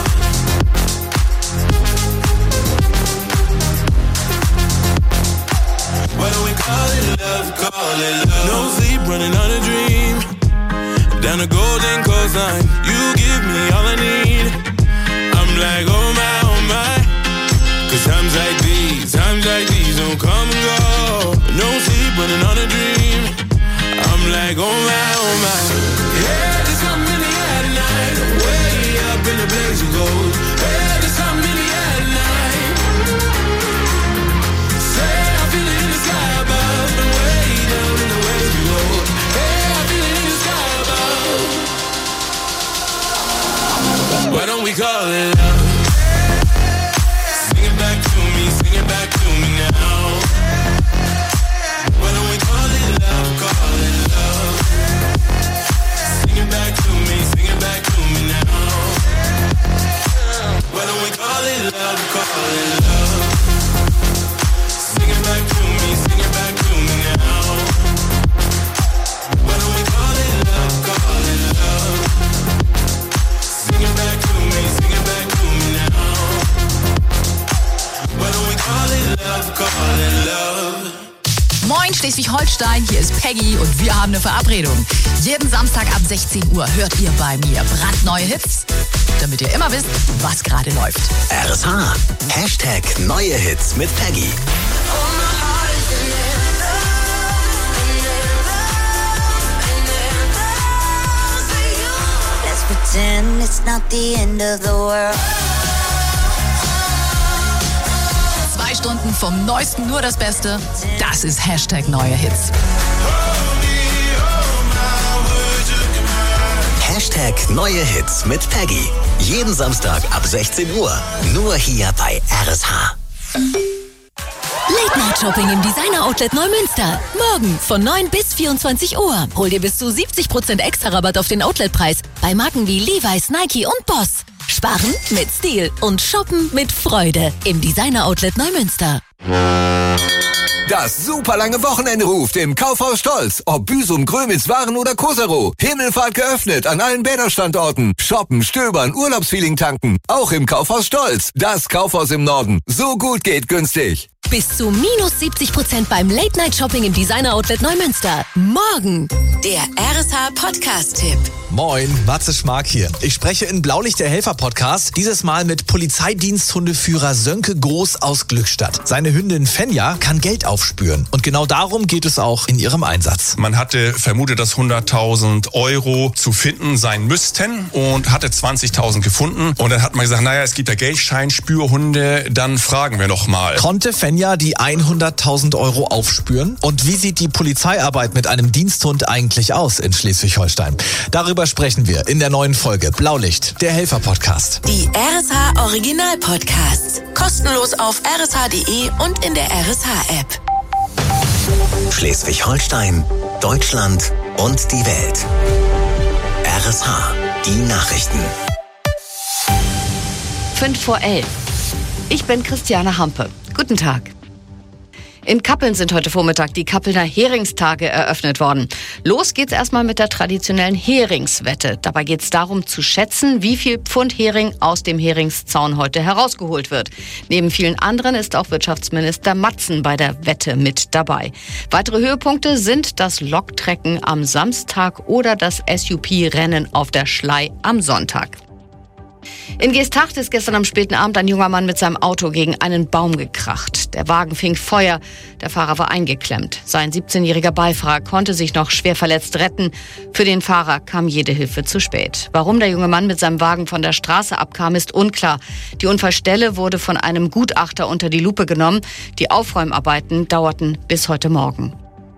Why don't we call it love, call it love? No sleep, running on a dream. Down the golden coastline, you give me all I need. I'm like, oh my, oh my. Moin Schleswig-Holstein, hier ist Peggy und wir haben eine Verabredung. Jeden Samstag ab sechzehn Uhr hört ihr bei mir brandneue Hits, damit ihr immer wisst, was gerade läuft. R S H. Hashtag neue Hits mit Peggy. Let's pretend it's not the end of the world. Zwei Stunden vom Neuesten, nur das Beste. Das ist Hashtag neue Hits. Hashtag neue Hits mit Peggy. Jeden Samstag ab sechzehn Uhr. Nur hier bei R S H. Late Night Shopping im Designer Outlet Neumünster. Morgen von neun bis vierundzwanzig Uhr. Hol dir bis zu siebzig Prozent extra Rabatt auf den Outletpreis bei Marken wie Levi's, Nike und Boss. Sparen mit Stil und shoppen mit Freude im Designer Outlet Neumünster. Das super lange Wochenende ruft im Kaufhaus Stolz. Ob Büsum, Grömitz, Waren oder Koserow. Himmelfahrt geöffnet an allen Bäderstandorten. Shoppen, stöbern, Urlaubsfeeling tanken. Auch im Kaufhaus Stolz. Das Kaufhaus im Norden. So gut geht günstig. Bis zu minus siebzig Prozent beim Late Night Shopping im Designer Outlet Neumünster. Morgen. Der R S H Podcast-Tipp. Moin, Matze Schmark hier. Ich spreche in Blaulicht der Helfer-Podcast, dieses Mal mit Polizeidiensthundeführer Sönke Groß aus Glückstadt. Seine Hündin Fenja kann Geld aufspüren und genau darum geht es auch in ihrem Einsatz. Man hatte vermutet, dass hunderttausend Euro zu finden sein müssten und hatte zwanzigtausend gefunden. Und dann hat man gesagt, naja, es gibt ja Geldscheinspürhunde, dann fragen wir noch mal. Konnte Fenja die hunderttausend Euro aufspüren? Und wie sieht die Polizeiarbeit mit einem Diensthund eigentlich aus in Schleswig-Holstein? Darüber sprechen wir in der neuen Folge Blaulicht, der Helfer-Podcast. Die R S H Original-Podcasts. Kostenlos auf r s h punkt d e und in der R S H-App. Schleswig-Holstein, Deutschland und die Welt. R S H. Die Nachrichten. Fünf vor elf. Ich bin Christiane Hampe. Guten Tag. In Kappeln sind heute Vormittag die Kappelner Heringstage eröffnet worden. Los geht's erstmal mit der traditionellen Heringswette. Dabei geht's darum zu schätzen, wie viel Pfund Hering aus dem Heringszaun heute herausgeholt wird. Neben vielen anderen ist auch Wirtschaftsminister Matzen bei der Wette mit dabei. Weitere Höhepunkte sind das Loktrecken am Samstag oder das S U P-Rennen auf der Schlei am Sonntag. In Geesthacht ist gestern am späten Abend ein junger Mann mit seinem Auto gegen einen Baum gekracht. Der Wagen fing Feuer, der Fahrer war eingeklemmt. Sein siebzehnjähriger Beifahrer konnte sich noch schwer verletzt retten. Für den Fahrer kam jede Hilfe zu spät. Warum der junge Mann mit seinem Wagen von der Straße abkam, ist unklar. Die Unfallstelle wurde von einem Gutachter unter die Lupe genommen. Die Aufräumarbeiten dauerten bis heute Morgen.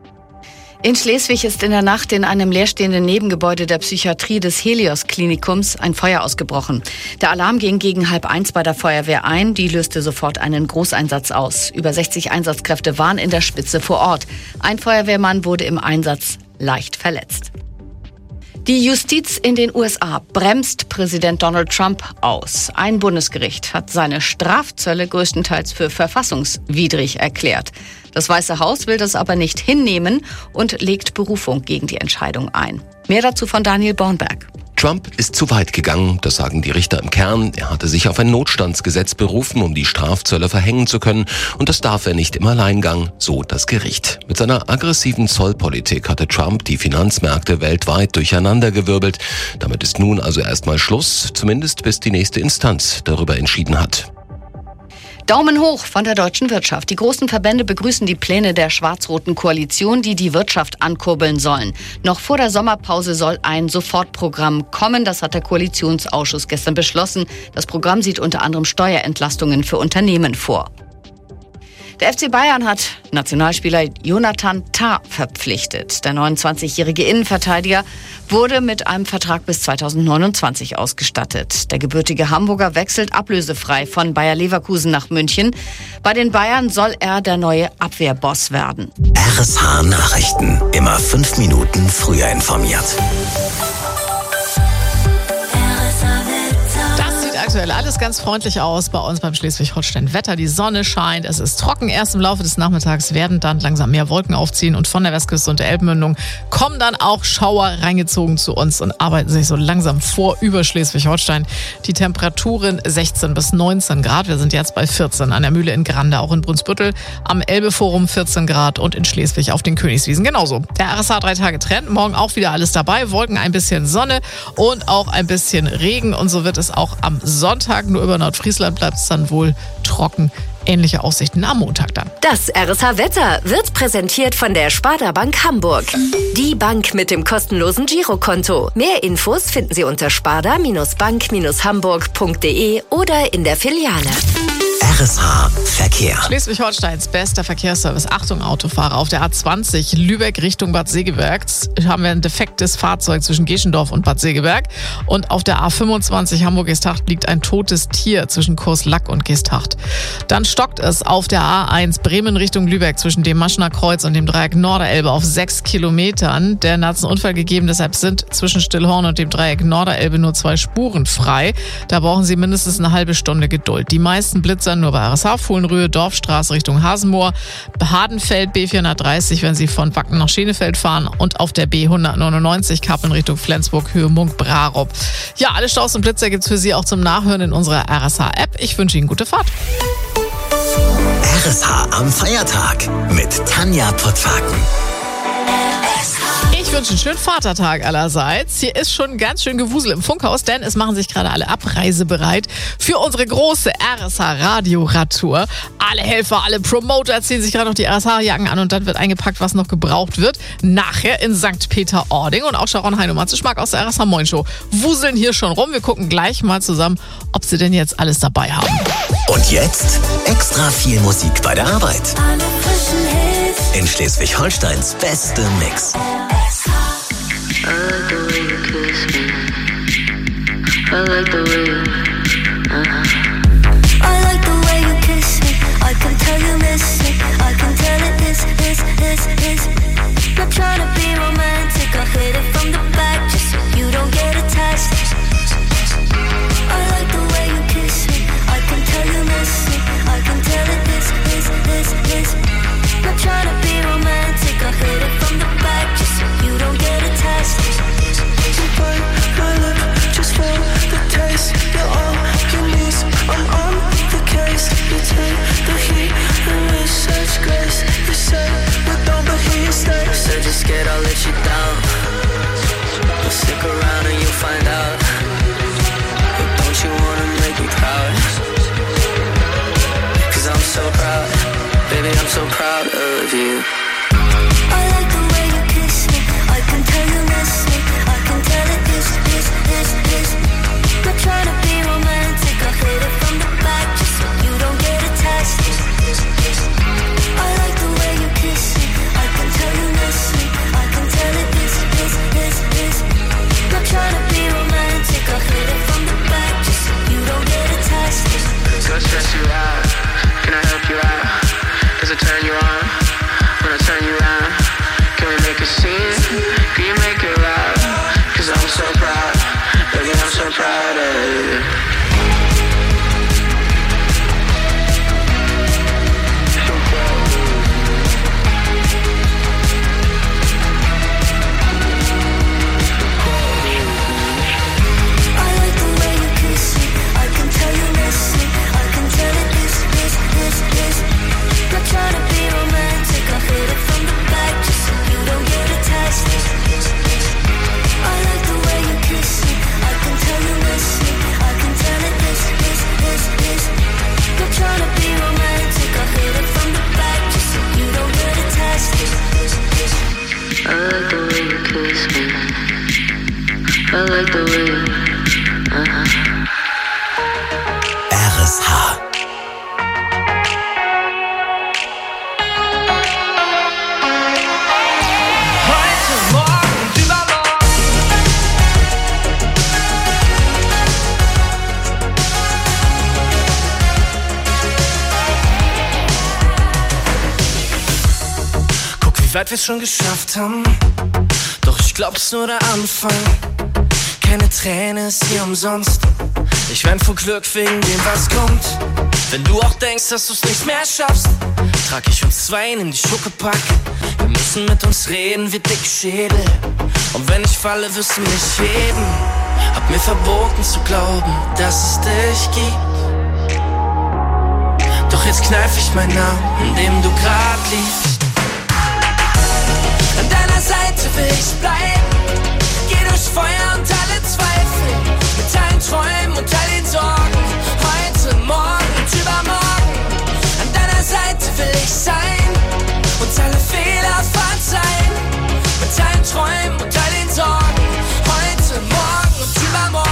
In Schleswig ist in der Nacht in einem leerstehenden Nebengebäude der Psychiatrie des Helios-Klinikums ein Feuer ausgebrochen. Der Alarm ging gegen halb eins bei der Feuerwehr ein. Die löste sofort einen Großeinsatz aus. Über sechzig Einsatzkräfte waren in der Spitze vor Ort. Ein Feuerwehrmann wurde im Einsatz leicht verletzt. Die Justiz in den U S A bremst Präsident Donald Trump aus. Ein Bundesgericht hat seine Strafzölle größtenteils für verfassungswidrig erklärt. Das Weiße Haus will das aber nicht hinnehmen und legt Berufung gegen die Entscheidung ein. Mehr dazu von Daniel Bornberg. Trump ist zu weit gegangen, das sagen die Richter im Kern. Er hatte sich auf ein Notstandsgesetz berufen, um die Strafzölle verhängen zu können. Und das darf er nicht im Alleingang, so das Gericht. Mit seiner aggressiven Zollpolitik hatte Trump die Finanzmärkte weltweit durcheinandergewirbelt. Damit ist nun also erstmal Schluss, zumindest bis die nächste Instanz darüber entschieden hat. Daumen hoch von der deutschen Wirtschaft. Die großen Verbände begrüßen die Pläne der schwarz-roten Koalition, die die Wirtschaft ankurbeln sollen. Noch vor der Sommerpause soll ein Sofortprogramm kommen. Das hat der Koalitionsausschuss gestern beschlossen. Das Programm sieht unter anderem Steuerentlastungen für Unternehmen vor. Der F C Bayern hat Nationalspieler Jonathan Tah verpflichtet. Der neunundzwanzigjährige Innenverteidiger wurde mit einem Vertrag bis zweitausendneunundzwanzig ausgestattet. Der gebürtige Hamburger wechselt ablösefrei von Bayer Leverkusen nach München. Bei den Bayern soll er der neue Abwehrboss werden. R S H Nachrichten. Immer fünf Minuten früher informiert. aktuell alles ganz freundlich aus bei uns beim Schleswig-Holstein-Wetter. Die Sonne scheint, es ist trocken. Erst im Laufe des Nachmittags werden dann langsam mehr Wolken aufziehen und von der Westküste und der Elbmündung kommen dann auch Schauer reingezogen zu uns und arbeiten sich so langsam vor über Schleswig-Holstein. Die Temperaturen sechzehn bis neunzehn Grad. Wir sind jetzt bei vierzehn an der Mühle in Grande, auch in Brunsbüttel, am Elbeforum vierzehn Grad und in Schleswig auf den Königswiesen genauso. Der R S H drei Tage Trend, morgen auch wieder alles dabei. Wolken, ein bisschen Sonne und auch ein bisschen Regen und so wird es auch am Sonntag. Nur über Nordfriesland bleibt es dann wohl trocken. Ähnliche Aussichten am Montag dann. Das R S H-Wetter wird präsentiert von der Sparda Bank Hamburg. Die Bank mit dem kostenlosen Girokonto. Mehr Infos finden Sie unter sparda-bank hamburg punkt de oder in der Filiale. R S H Verkehr. Schleswig-Holsteins bester Verkehrsservice. Achtung, Autofahrer. Auf der A zwanzig Lübeck Richtung Bad Segeberg haben wir ein defektes Fahrzeug zwischen Geschendorf und Bad Segeberg. Und auf der A fünfundzwanzig Hamburg-Geesthacht liegt ein totes Tier zwischen Kurslack und Geesthacht. Dann stockt es auf der A eins Bremen Richtung Lübeck zwischen dem Maschener Kreuz und dem Dreieck Norderelbe auf sechs Kilometern. Der hat einen Unfall gegeben, deshalb sind zwischen Stillhorn und dem Dreieck Norderelbe nur zwei Spuren frei. Da brauchen Sie mindestens eine halbe Stunde Geduld. Die meisten Blitzer nur bei R S H, Fohlenröhe, Dorfstraße Richtung Hasenmoor, Hardenfeld B vierhundertdreißig, wenn Sie von Wacken nach Schenefeld fahren und auf der B hundertneunundneunzig Kappeln Richtung Flensburg, Höhe Munk-Brarup. Ja, alle Staus und Blitzer gibt's für Sie auch zum Nachhören in unserer R S H-App. Ich wünsche Ihnen gute Fahrt. R S H am Feiertag mit Tanja Pottwagen. Ich wünsche einen schönen Vatertag allerseits. Hier ist schon ganz schön Gewusel im Funkhaus, denn es machen sich gerade alle abreisebereit für unsere große R S H-Radio-Radtour. Alle Helfer, alle Promoter ziehen sich gerade noch die R S H-Jacken an und dann wird eingepackt, was noch gebraucht wird. Nachher in Sankt Peter-Ording und auch Sharon Heinemann zu Schmack aus der R S H-Moin-Show wuseln hier schon rum. Wir gucken gleich mal zusammen, ob sie denn jetzt alles dabei haben. Und jetzt extra viel Musik bei der Arbeit. In Schleswig-Holsteins beste Mix. I like the way you kiss me. I like the way you, uh-huh. I like the way you kiss me. I can tell you miss it. I can tell it is, is, is, is. Not trying to be romantic. I hit it from the back just so you don't get attached. I like the way you kiss me. I can tell you miss it. I can tell it is, is, is, is. Not trying to be romantic. I hit it from the back just so you don't get attached. You burn my lip just for the taste. You're all you need. I'm on the case. You take the heat and with such grace. You say we don't, but here you stay. Said you're scared I'll let you down. Well, stick around and you'll find out. But don't you wanna make me proud? Cause I'm so proud. Baby, I'm so proud of you. I like the way you kiss me. I can tell you miss me. I can tell it is, is, is, is. Not trying to be romantic. I hit it from the back just so you don't get attached. I like the way you kiss me. I can tell you miss me. I can tell it is, is, is, is. Not trying to be romantic. I hit it from the back just so you don't get attached. Go stress you out. Can I help you out? Does it turn you on? When I turn you around, can we make a scene? Can you make it loud? Cause I'm so proud, baby, I'm so proud of you. I like the way you kiss me. I can tell you miss me. I can tell it is, is, is, is. Not trying to be romantic. I hit it from the back just so you don't get attached. I like the way you kiss me. I can tell you miss me. I can tell it is, is, is, is. Not trying to be romantic. I hit it from the back just so you don't get attached. I like the way you kiss me. I like the way you, uh-huh. R S H. Wie weit wir's schon geschafft haben. Doch ich glaub, es ist nur der Anfang. Keine Träne ist hier umsonst. Ich renn vor Glück wegen dem, was kommt. Wenn du auch denkst, dass du's nicht mehr schaffst, trag ich uns zwei in die Schuckepack. Wir müssen mit uns reden wie dicke Schädel. Und wenn ich falle, wirst du mich heben. Hab mir verboten zu glauben, dass es dich gibt. Doch jetzt kneif ich meinen Namen, in dem du grad liegst. An deiner Seite will ich bleiben. Geh durch Feuer und alle Zweifel. Mit allen Träumen und all den Sorgen. Heute, morgen und übermorgen. An deiner Seite will ich sein. Und alle Fehler verzeihen. Mit allen Träumen und all den Sorgen. Heute, morgen und übermorgen.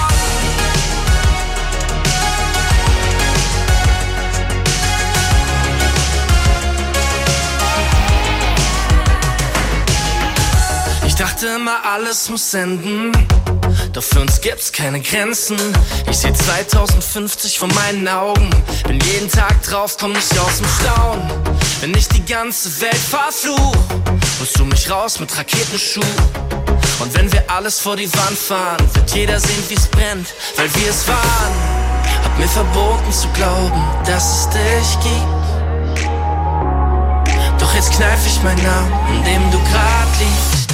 Ich dachte immer, alles muss enden. Doch für uns gibt's keine Grenzen. Ich seh zweitausendfünfzig vor meinen Augen. Bin jeden Tag drauf, komm nicht aus dem Staunen. Wenn ich die ganze Welt verfluch, holst du mich raus mit Raketenschuh. Und wenn wir alles vor die Wand fahren, wird jeder sehen, wie's brennt, weil wir es waren. Hab mir verboten zu glauben, dass es dich gibt. Doch jetzt kneif ich meinen Namen, in dem du grad liegst.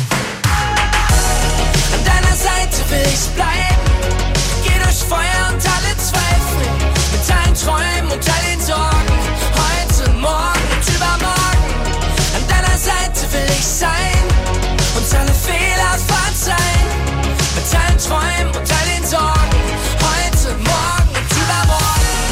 An deiner Seite will ich bleiben. Geh durch Feuer und alle Zweifel. Mit allen Träumen und all den Sorgen. Heute, morgen und übermorgen. An deiner Seite will ich sein. Und alle Fehler verzeihen. Mit allen Träumen und all den Sorgen. Heute, morgen und übermorgen.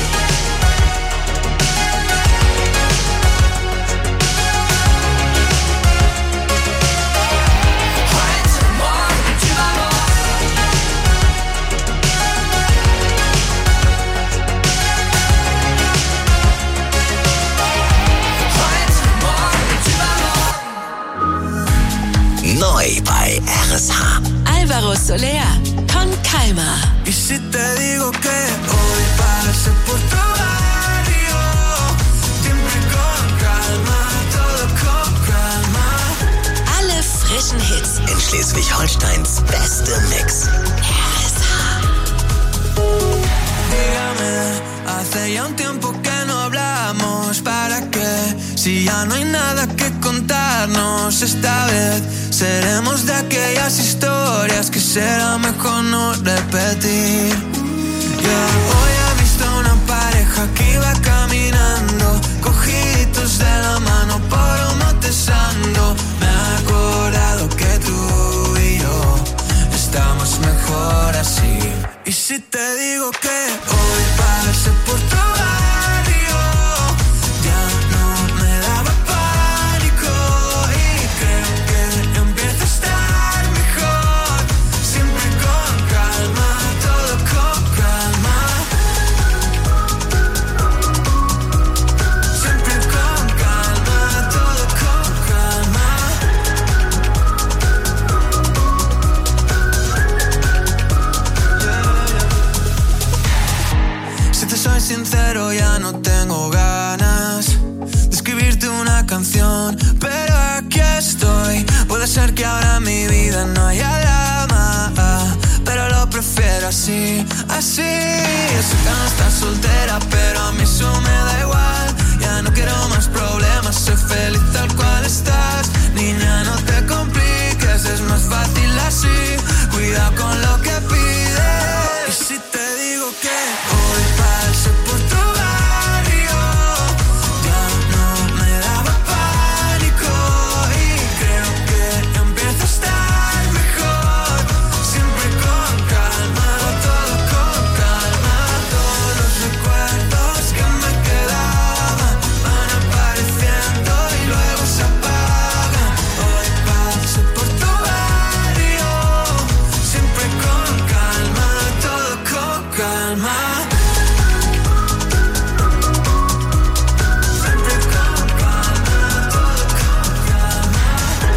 Neu bei R S H. Alvaro Soler, con calma. Y si te digo que hoy pasé por tu barrio, siempre con calma, todo con calma. Alle frischen Hits. In Schleswig-Holsteins beste Mix. Dígame, hace ya un tiempo que no hablamos. ¿Para qué? Si ya no hay nada que contarnos. Esta vez seremos de aquellas historias que será mejor no repetir. Yeah. Hoy he visto una pareja que iba caminando, cogiditos de la mano por un Montesando. Me he acordado que tú y yo estamos mejor así. Y si te digo que hoy pasé por tu barrio, ya no me daba pánico. Y creo que empieza a estar mejor. Siempre con calma, todo con calma. Siempre con calma, todo con calma. Si te soy sincero, ya no tengo ganas de escribirte una canción, pero aquí estoy. Puede ser que ahora en mi vida no haya drama, pero lo prefiero así, así. Yo sé que no estás soltera, pero a mí eso me da igual. Ya no quiero más problemas, soy feliz tal cual estás. Niña, no te compliques, es más fácil así. Cuidado con lo que pides. Y si te digo que hoy pasé por tu barrio, ya no me daba pánico. Y creo que empieza a estar mejor. Siempre con calma, todo con calma. Todos los recuerdos que me quedaban van apareciendo y luego se apagan. Hoy pasé por tu barrio, siempre con calma, todo con calma. Siempre con calma, todo con calma.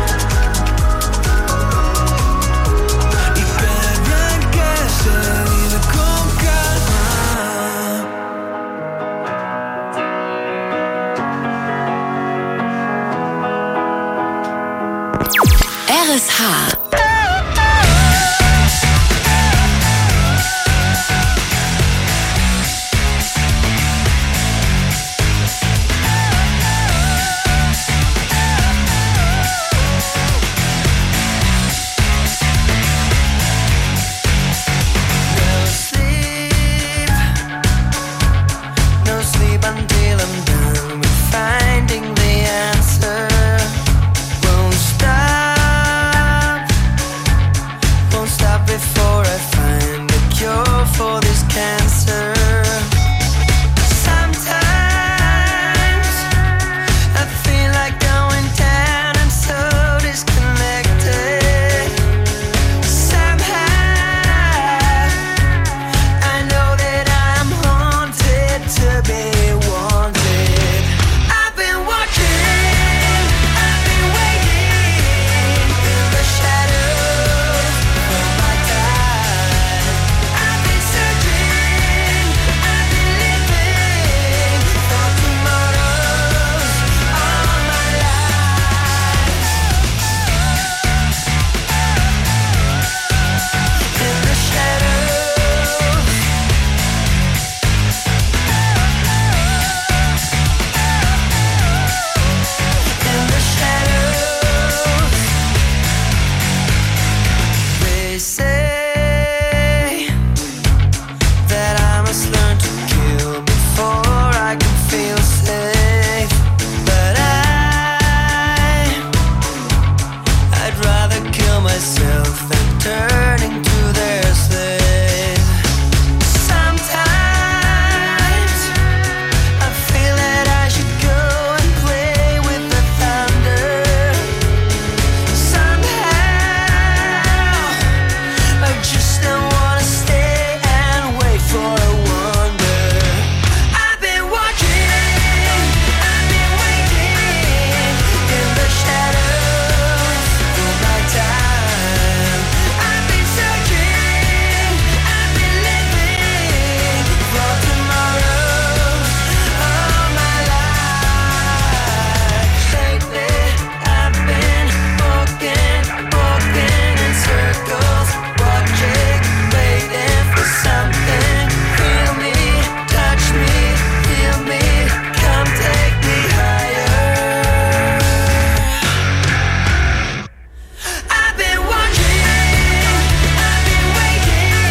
Y qué bien que se vive con calma. R S H.